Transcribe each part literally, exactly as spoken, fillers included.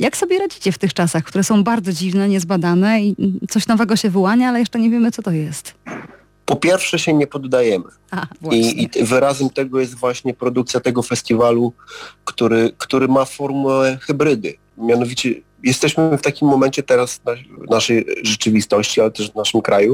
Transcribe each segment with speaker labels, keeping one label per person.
Speaker 1: Jak sobie radzicie w tych czasach, które są bardzo dziwne, niezbadane i coś nowego się wyłania, ale jeszcze nie wiemy, co to jest?
Speaker 2: Po pierwsze się nie poddajemy.
Speaker 1: A, właśnie.
Speaker 2: I, I wyrazem tego jest właśnie produkcja tego festiwalu, który, który ma formułę hybrydy. Mianowicie jesteśmy w takim momencie teraz w naszej rzeczywistości, ale też w naszym kraju,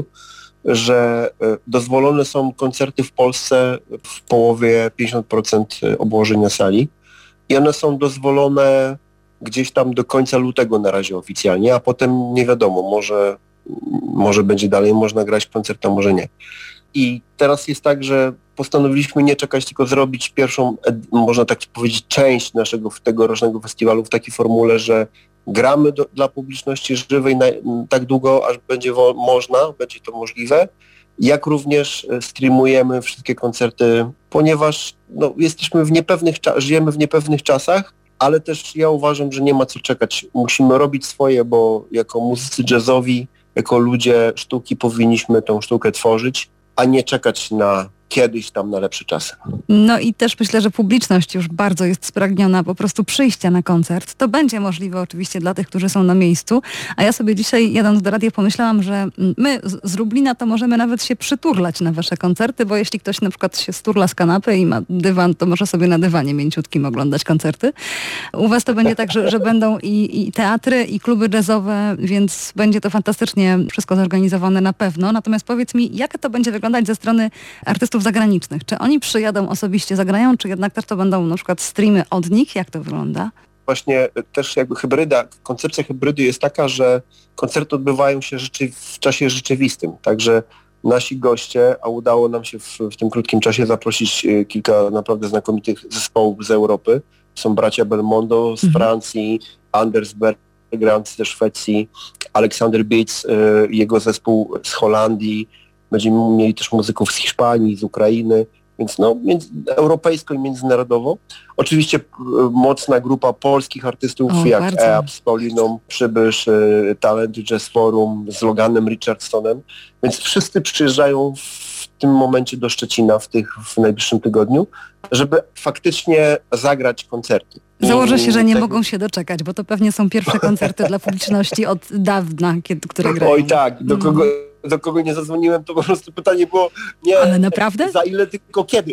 Speaker 2: że dozwolone są koncerty w Polsce w połowie pięćdziesiąt procent obłożenia sali i one są dozwolone gdzieś tam do końca lutego na razie oficjalnie, a potem nie wiadomo, może, może będzie dalej można grać koncert, a może nie. I teraz jest tak, że postanowiliśmy nie czekać, tylko zrobić pierwszą, można tak powiedzieć, część naszego tegorocznego festiwalu w takiej formule, że gramy do, dla publiczności żywej na, tak długo, aż będzie wo, można, będzie to możliwe, jak również streamujemy wszystkie koncerty, ponieważ no, jesteśmy w niepewnych, żyjemy w niepewnych czasach, ale też ja uważam, że nie ma co czekać. Musimy robić swoje, bo jako muzycy jazzowi, jako ludzie sztuki powinniśmy tą sztukę tworzyć, a nie czekać na kiedyś tam na lepsze czasy.
Speaker 1: No i też myślę, że publiczność już bardzo jest spragniona po prostu przyjścia na koncert. To będzie możliwe oczywiście dla tych, którzy są na miejscu. A ja sobie dzisiaj jadąc do radia pomyślałam, że my z Lublina to możemy nawet się przyturlać na wasze koncerty, bo jeśli ktoś na przykład się sturla z kanapy i ma dywan, to może sobie na dywanie mięciutkim oglądać koncerty. U was to będzie tak, że, że będą i, i teatry, i kluby jazzowe, więc będzie to fantastycznie wszystko zorganizowane na pewno. Natomiast powiedz mi, jak to będzie wyglądać ze strony artystów zagranicznych? Czy oni przyjadą osobiście, zagrają, czy jednak też to będą na przykład streamy od nich? Jak to wygląda?
Speaker 2: Właśnie też jakby hybryda, koncepcja hybrydy jest taka, że koncerty odbywają się rzeczy, w czasie rzeczywistym, także nasi goście, a udało nam się w, w tym krótkim czasie zaprosić kilka naprawdę znakomitych zespołów z Europy. Są bracia Belmondo z mhm. Francji, Anders Berggrant ze Szwecji, Alexander Beats, jego zespół z Holandii. Będziemy mieli też muzyków z Hiszpanii, z Ukrainy, więc no między, europejsko i międzynarodowo. Oczywiście mocna grupa polskich artystów, o, jak E A P z Pauliną Przybysz, y, Talenty Jazz Forum z Loganem Richardsonem, więc wszyscy przyjeżdżają w tym momencie do Szczecina w, tych, w najbliższym tygodniu, żeby faktycznie zagrać koncerty.
Speaker 1: Założę się, że nie tak... mogą się doczekać, bo to pewnie są pierwsze koncerty dla publiczności od dawna, kiedy, które grają.
Speaker 2: Oj tak, do kogo... do kogo nie zadzwoniłem, to po prostu pytanie było nie
Speaker 1: ale naprawdę?
Speaker 2: Za ile, tylko kiedy.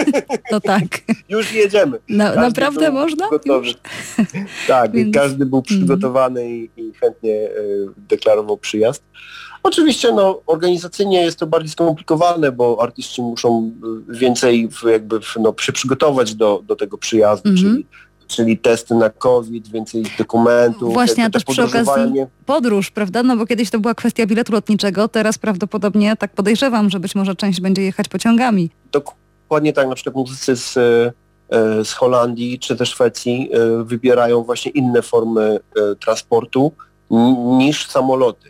Speaker 1: To tak.
Speaker 2: Już jedziemy.
Speaker 1: Na, naprawdę można?
Speaker 2: Gotowy. Tak, więc... każdy był przygotowany mm. i, i chętnie y, deklarował przyjazd. Oczywiście no, organizacyjnie jest to bardziej skomplikowane, bo artyści muszą więcej jakby no, się przygotować do, do tego przyjazdu, mm-hmm. czyli czyli testy na COVID, więcej dokumentów.
Speaker 1: Właśnie, a też przy okazji podróż, prawda? No bo kiedyś to była kwestia biletu lotniczego, teraz prawdopodobnie tak podejrzewam, że być może część będzie jechać pociągami.
Speaker 2: Dokładnie tak, na przykład muzycy z, z Holandii czy ze Szwecji wybierają właśnie inne formy transportu niż samoloty.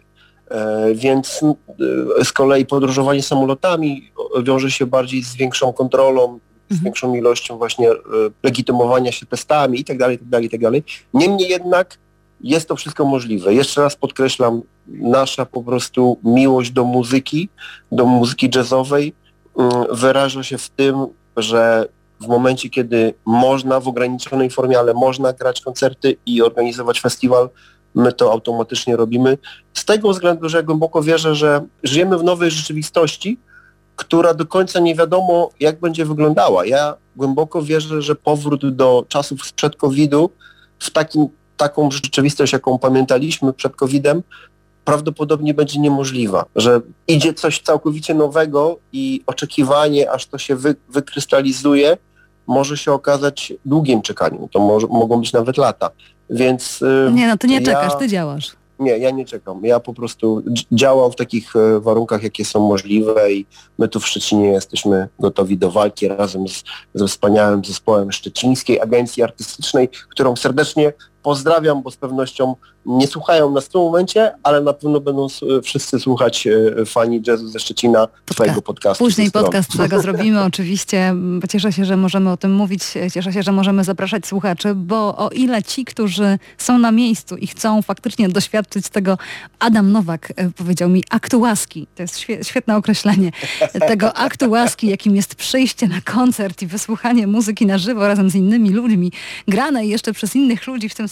Speaker 2: Więc z kolei podróżowanie samolotami wiąże się bardziej z większą kontrolą, z większą ilością właśnie legitymowania się testami i tak dalej, i tak dalej, i tak dalej. Niemniej jednak jest to wszystko możliwe. Jeszcze raz podkreślam, nasza po prostu miłość do muzyki, do muzyki jazzowej wyraża się w tym, że w momencie, kiedy można w ograniczonej formie, ale można grać koncerty i organizować festiwal, my to automatycznie robimy. Z tego względu, że ja głęboko wierzę, że żyjemy w nowej rzeczywistości, która do końca nie wiadomo, jak będzie wyglądała. Ja głęboko wierzę, że powrót do czasów sprzed kowida w takim, taką rzeczywistość, jaką pamiętaliśmy przed kowidem, prawdopodobnie będzie niemożliwa. Że idzie coś całkowicie nowego i oczekiwanie, aż to się wy, wykrystalizuje, może się okazać długim czekaniem. To może, mogą być nawet lata. Więc
Speaker 1: nie, no to nie
Speaker 2: ja...
Speaker 1: czekasz, ty działasz.
Speaker 2: Nie, ja nie czekam. Ja po prostu działam w takich e, warunkach, jakie są możliwe i my tu w Szczecinie jesteśmy gotowi do walki razem z, ze wspaniałym zespołem Szczecińskiej Agencji Artystycznej, którą serdecznie pozdrawiam, bo z pewnością nie słuchają nas w tym momencie, ale na pewno będą wszyscy słuchać e, fani jazzu ze Szczecina Podca- twojego podcastu.
Speaker 1: Później podcast tego zrobimy oczywiście. Cieszę się, że możemy o tym mówić. Cieszę się, że możemy zapraszać słuchaczy, bo o ile ci, którzy są na miejscu i chcą faktycznie doświadczyć tego, Adam Nowak powiedział mi aktu łaski, to jest świetne określenie, tego aktu łaski, jakim jest przyjście na koncert i wysłuchanie muzyki na żywo razem z innymi ludźmi, granej jeszcze przez innych ludzi w tym samym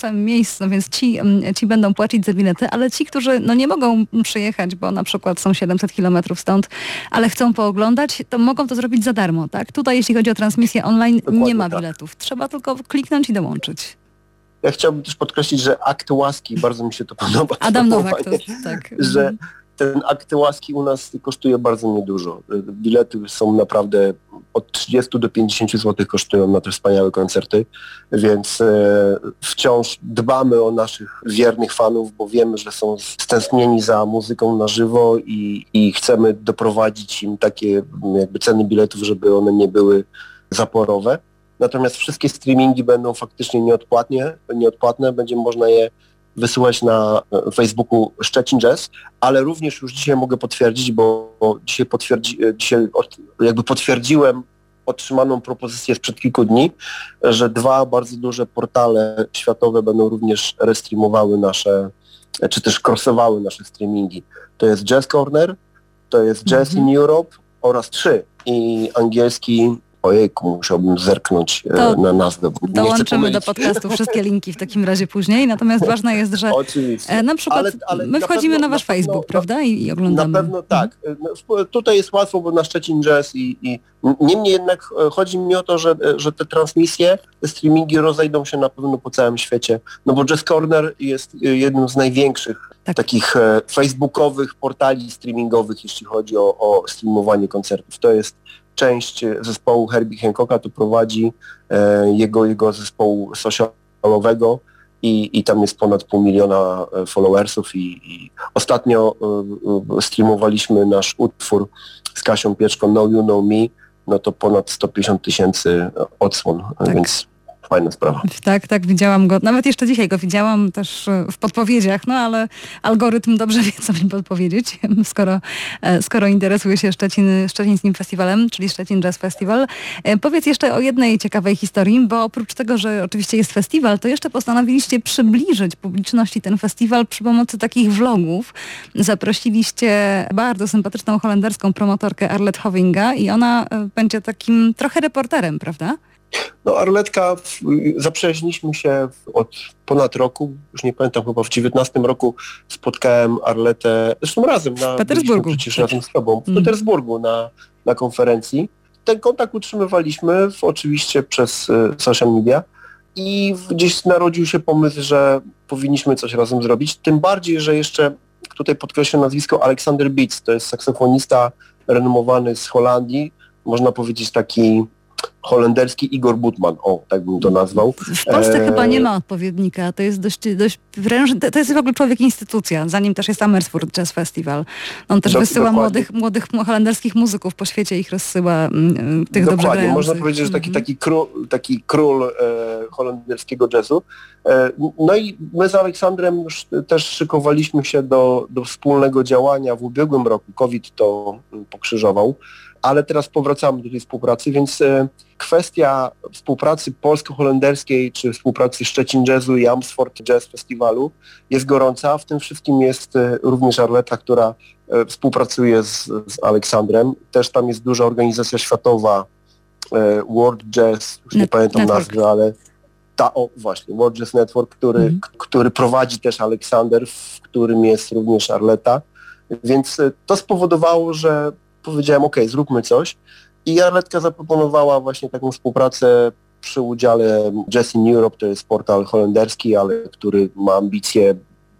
Speaker 1: samym miejscu, no więc ci, ci będą płacić za bilety, ale ci, którzy no nie mogą przyjechać, bo na przykład są siedemset kilometrów stąd, ale chcą pooglądać, to mogą to zrobić za darmo, tak? Tutaj jeśli chodzi o transmisję online,
Speaker 2: Dokładnie
Speaker 1: nie ma
Speaker 2: tak.
Speaker 1: biletów. Trzeba tylko kliknąć i dołączyć.
Speaker 2: Ja chciałbym też podkreślić, że akt łaski, bardzo mi się to podoba.
Speaker 1: Adam Nowak to, tak.
Speaker 2: Że ten akt łaski u nas kosztuje bardzo niedużo. Bilety są naprawdę od trzydziestu do pięćdziesięciu złotych kosztują na te wspaniałe koncerty, więc e, wciąż dbamy o naszych wiernych fanów, bo wiemy, że są stęsknieni za muzyką na żywo i, i chcemy doprowadzić im takie jakby ceny biletów, żeby one nie były zaporowe. Natomiast wszystkie streamingi będą faktycznie nieodpłatnie, nieodpłatne, będzie można je wysyłać na Facebooku Szczecin Jazz, ale również już dzisiaj mogę potwierdzić, bo, bo dzisiaj, potwierdzi, dzisiaj od, jakby potwierdziłem otrzymaną propozycję sprzed kilku dni, że dwa bardzo duże portale światowe będą również restreamowały nasze, czy też crossowały nasze streamingi. To jest Jazz Corner, to jest Jazz mm-hmm. in Europe oraz trzy i angielski. Ojejku, musiałbym zerknąć
Speaker 1: to
Speaker 2: na nazwę. Bo
Speaker 1: dołączymy do podcastu wszystkie linki w takim razie później, natomiast ważne jest, że
Speaker 2: Oczywiście.
Speaker 1: na przykład ale, ale my wchodzimy na, pewno, na wasz na pewno, Facebook, prawda? I, i oglądamy.
Speaker 2: Na pewno tak. Mhm. Tutaj jest łatwo, bo na Szczecin Jazz i, i niemniej jednak chodzi mi o to, że, że te transmisje, te streamingi rozejdą się na pewno po całym świecie, no bo Jazz Corner jest jednym z największych tak. takich facebookowych portali streamingowych, jeśli chodzi o, o streamowanie koncertów. To jest część zespołu Herbie Hancocka, tu prowadzi e, jego, jego zespołu socialowego i, i tam jest ponad pół miliona followersów i, i ostatnio e, streamowaliśmy nasz utwór z Kasią Pieczką No You Know Me, no to ponad sto pięćdziesiąt tysięcy odsłon, tak. Więc fajna sprawa.
Speaker 1: Tak, tak, widziałam go. Nawet jeszcze dzisiaj go widziałam też w podpowiedziach, no ale algorytm dobrze wie, co mi podpowiedzieć, skoro, skoro interesuje się Szczecin, Szczecińskim Festiwalem, czyli Szczecin Jazz Festival. Powiedz jeszcze o jednej ciekawej historii, bo oprócz tego, że oczywiście jest festiwal, to jeszcze postanowiliście przybliżyć publiczności ten festiwal przy pomocy takich vlogów. Zaprosiliście bardzo sympatyczną holenderską promotorkę Arlet Hovinga i ona będzie takim trochę reporterem, prawda?
Speaker 2: No Arletka, zaprzyjaźniliśmy się od ponad roku, już nie pamiętam, chyba w dziewiętnastym roku spotkałem Arletę, zresztą razem na...
Speaker 1: W Petersburgu.
Speaker 2: Przecież razem z tobą, w mm. Petersburgu na, na konferencji. Ten kontakt utrzymywaliśmy w, oczywiście przez y, social media i gdzieś narodził się pomysł, że powinniśmy coś razem zrobić, tym bardziej, że jeszcze tutaj podkreślę nazwisko Alexander Beats, to jest saksofonista renomowany z Holandii, można powiedzieć taki holenderski Igor Butman, o, tak bym to nazwał.
Speaker 1: W Polsce e... chyba nie ma odpowiednika, to jest dość, dość prężny, to jest w ogóle człowiek instytucja, zanim też jest Amersfoort Jazz Festival. On też Do, wysyła młodych, młodych holenderskich muzyków po świecie, ich rozsyła m, tych dobrze grających.
Speaker 2: Można powiedzieć, że taki, taki król, taki król e, holenderskiego jazzu. E, no i my z Aleksandrem już też szykowaliśmy się do, do wspólnego działania w ubiegłym roku. COVID to pokrzyżował. Ale teraz powracamy do tej współpracy, więc e, kwestia współpracy polsko-holenderskiej czy współpracy Szczecin Jazzu i Amersfoort Jazz Festiwalu jest gorąca. W tym wszystkim jest e, również Arleta, która e, współpracuje z, z Aleksandrem. Też tam jest duża organizacja światowa, e, World Jazz, już nie Net- pamiętam Network. nazwy, ale ta, o właśnie, World Jazz Network, który, mm. k- który prowadzi też Aleksander, w którym jest również Arleta. Więc e, to spowodowało, że powiedziałem, ok, zróbmy coś i Arletka zaproponowała właśnie taką współpracę przy udziale Jazz in Europe, to jest portal holenderski, ale który ma ambicje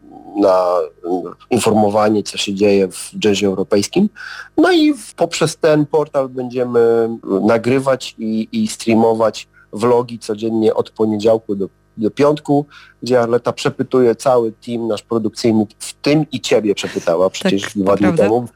Speaker 2: na informowanie, co się dzieje w jazzie europejskim. No i poprzez ten portal będziemy nagrywać i, i streamować vlogi codziennie od poniedziałku do do piątku, gdzie Arleta przepytuje cały team nasz produkcyjny, w tym i ciebie przepytała przecież tak, dwa dni temu.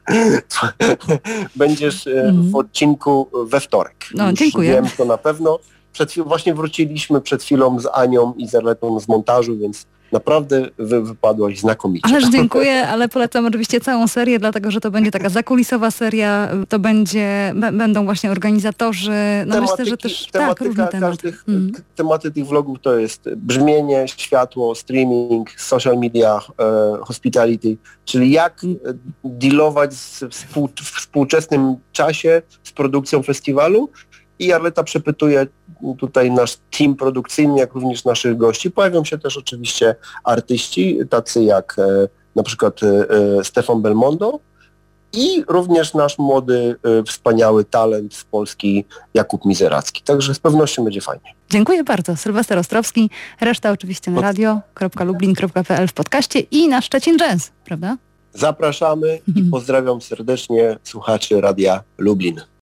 Speaker 2: Będziesz mm. w odcinku we wtorek.
Speaker 1: No,
Speaker 2: Już
Speaker 1: dziękuję.
Speaker 2: Wiem to na pewno. Przed chwilą, właśnie wróciliśmy przed chwilą z Anią i z Arletą z montażu, więc naprawdę wy wypadłaś znakomicie.
Speaker 1: Ależ dziękuję, ale polecam oczywiście całą serię, dlatego że to będzie taka zakulisowa seria, to będzie, b- będą właśnie organizatorzy, no tematyki, myślę, że też tak, różne tematy. Każdych, hmm. Tematy tych vlogów to jest brzmienie, światło, streaming, social media, e, hospitality, czyli jak dealować z współ, w współczesnym czasie z produkcją festiwalu
Speaker 2: i Arleta przepytuje tutaj nasz team produkcyjny, jak również naszych gości. Pojawią się też oczywiście artyści, tacy jak e, na przykład e, Stefan Belmondo i również nasz młody, e, wspaniały talent z Polski Jakub Mizeracki. Także z pewnością będzie fajnie.
Speaker 1: Dziękuję bardzo. Sylwester Ostrowski, reszta oczywiście na radio kropka lublin kropka p l w podcaście i na Szczecin Jazz, prawda?
Speaker 2: Zapraszamy i pozdrawiam serdecznie słuchaczy Radia Lublin.